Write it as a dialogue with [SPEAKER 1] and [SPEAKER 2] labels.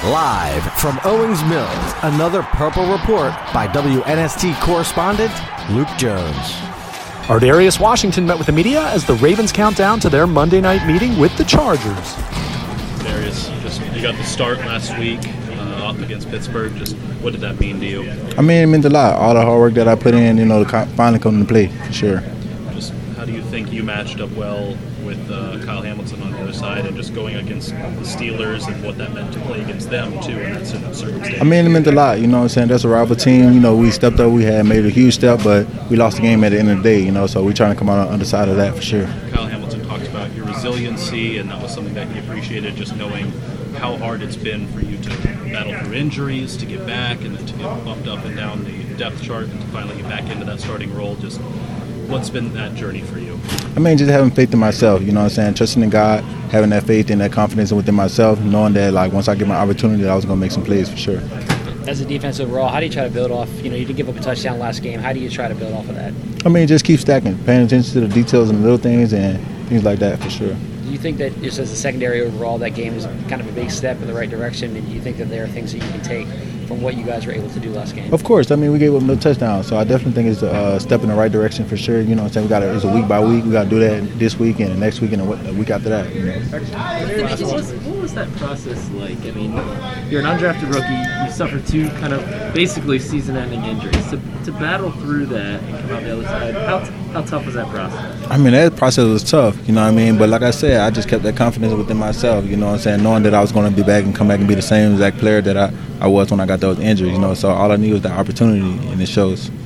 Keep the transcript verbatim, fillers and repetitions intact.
[SPEAKER 1] Live from Owings Mills, another Purple Report by W N S T correspondent Luke Jones.
[SPEAKER 2] Ardarius Washington met with the media as the Ravens count down to their Monday night meeting with the Chargers.
[SPEAKER 3] Darius, just you got the start last week uh, up against Pittsburgh. Just what did that mean to you?
[SPEAKER 4] I mean, it meant a lot. All the hard work that I put in, you know, to finally come to play, for sure.
[SPEAKER 3] Just how do you think you matched up well with uh, Kyle Hamilton on the other side, and just going against the Steelers and what that meant to play against them too in that circumstance?
[SPEAKER 4] I mean, it meant a lot. You know what I'm saying? That's a rival team. You know, we stepped up. We had made a huge step, but we lost the game at the end of the day. You know, so we're trying to come out on the other side of that for sure.
[SPEAKER 3] Kyle Hamilton talked about your resiliency, and that was something that he appreciated. Just knowing how hard it's been for you to battle through injuries, to get back, and then to get bumped up and down the depth chart, and to finally get back into that starting role. Just what's been that journey for you?
[SPEAKER 4] I mean, just having faith in myself, you know what I'm saying? Trusting in God, having that faith and that confidence within myself, knowing that, like, once I get my opportunity, I was going to make some plays for sure.
[SPEAKER 5] As a defense overall, how do you try to build off? You know, you did give up a touchdown last game. How do you try to build off of that?
[SPEAKER 4] I mean, just keep stacking, paying attention to the details and the little things and things like that for sure.
[SPEAKER 5] Do you think that just as a secondary overall, that game was kind of a big step in the right direction, and do you think that there are things that you can take from what you guys were able to do last game?
[SPEAKER 4] Of course. I mean, we gave up no touchdown, so I definitely think it's a step in the right direction for sure. You know what I'm saying? We got it's a week by week. We got to do that this week and next week and a week after that. You know?
[SPEAKER 6] What was, what was that process like? I mean, you're an undrafted rookie. You suffer two kind of basically season-ending injuries. To, to battle through that and come out the other side, how, how tough was that process?
[SPEAKER 4] I mean, that process was tough, you know what I mean? But like I said, I just kept that confidence within myself, you know what I'm saying? Knowing that I was going to be back and come back and be the same exact player that I, I was when I got those injuries, you know? So all I need was that opportunity, and it shows.